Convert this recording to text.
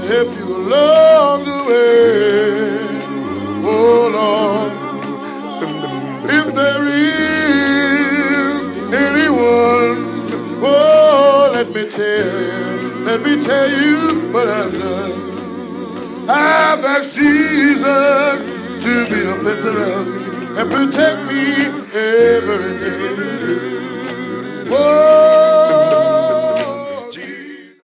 help you along the way. Oh Lord, if there is anyone, oh, let me tell you what I've done. I've asked Jesus to be a fence around me and protect me every day.